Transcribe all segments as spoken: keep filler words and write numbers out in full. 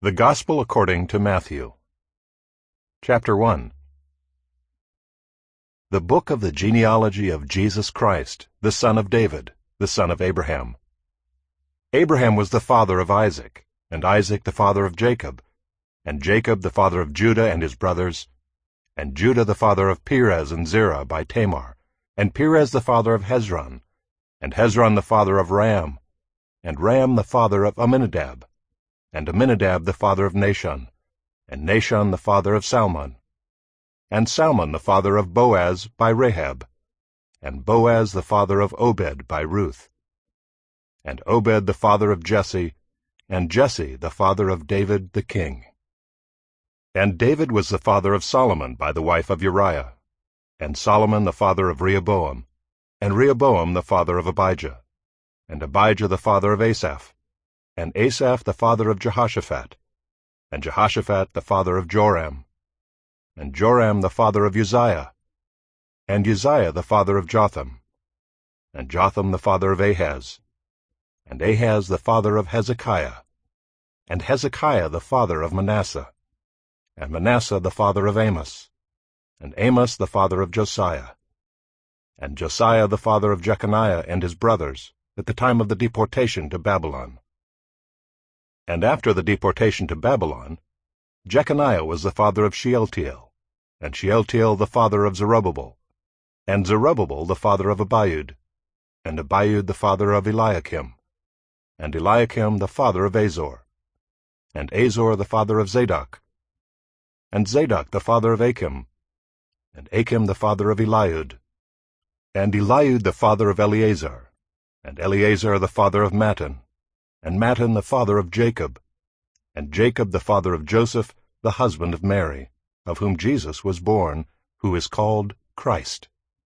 The Gospel according to Matthew. Chapter one. The book of the genealogy of Jesus Christ, the son of David, the son of Abraham. Abraham was the father of Isaac, and Isaac the father of Jacob, and Jacob the father of Judah and his brothers, and Judah the father of Perez and Zerah by Tamar, and Perez the father of Hezron, and Hezron the father of Ram, and Ram the father of Amminadab, and Amminadab the father of Nahshon, and Nahshon the father of Salmon, and Salmon the father of Boaz by Rahab, and Boaz the father of Obed by Ruth, and Obed the father of Jesse, and Jesse the father of David the king. And David was the father of Solomon by the wife of Uriah, and Solomon the father of Rehoboam, and Rehoboam the father of Abijah, and Abijah the father of Asaph, and Asaph the father of Jehoshaphat, and Jehoshaphat the father of Joram, and Joram the father of Uzziah, and Uzziah the father of Jotham, and Jotham the father of Ahaz, and Ahaz the father of Hezekiah, and Hezekiah the father of Manasseh, and Manasseh the father of Amos, and Amos the father of Josiah, and Josiah the father of Jeconiah and his brothers, at the time of the deportation to Babylon. And after the deportation to Babylon, Jeconiah was the father of Shealtiel, and Shealtiel the father of Zerubbabel, and Zerubbabel the father of Abiud, and Abiud the father of Eliakim, and Eliakim the father of Azor, and Azor the father of Zadok, and Zadok the father of Achim, and Achim the father of Eliud, and Eliud the father of Eleazar, and Eleazar the father of Mattan, and Mattan the father of Jacob, and Jacob the father of Joseph, the husband of Mary, of whom Jesus was born, who is called Christ.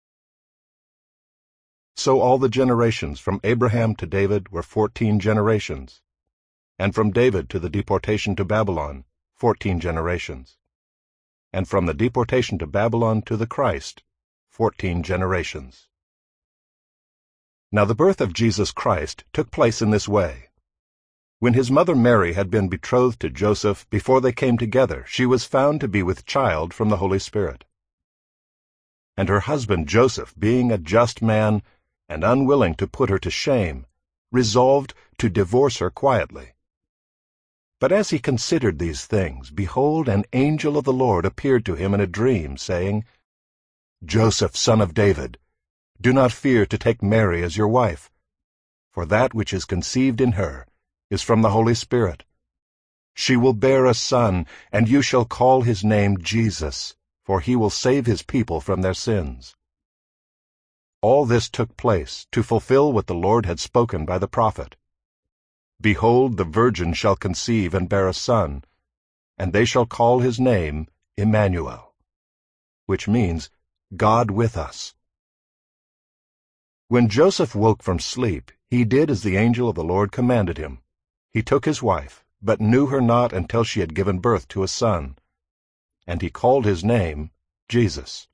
So all the generations from Abraham to David were fourteen generations, and from David to the deportation to Babylon, fourteen generations, and from the deportation to Babylon to the Christ, fourteen generations. Now the birth of Jesus Christ took place in this way. When his mother Mary had been betrothed to Joseph, before they came together, she was found to be with child from the Holy Spirit. And her husband Joseph, being a just man, and unwilling to put her to shame, resolved to divorce her quietly. But as he considered these things, behold, an angel of the Lord appeared to him in a dream, saying, Joseph, son of David, do not fear to take Mary as your wife, for that which is conceived in her is from the Holy Spirit. She will bear a son, and you shall call his name Jesus, for he will save his people from their sins. All this took place to fulfill what the Lord had spoken by the prophet. Behold, the virgin shall conceive and bear a son, and they shall call his name Emmanuel, which means God with us. When Joseph woke from sleep, he did as the angel of the Lord commanded him. He took his wife, but knew her not until she had given birth to a son, and he called his name Jesus.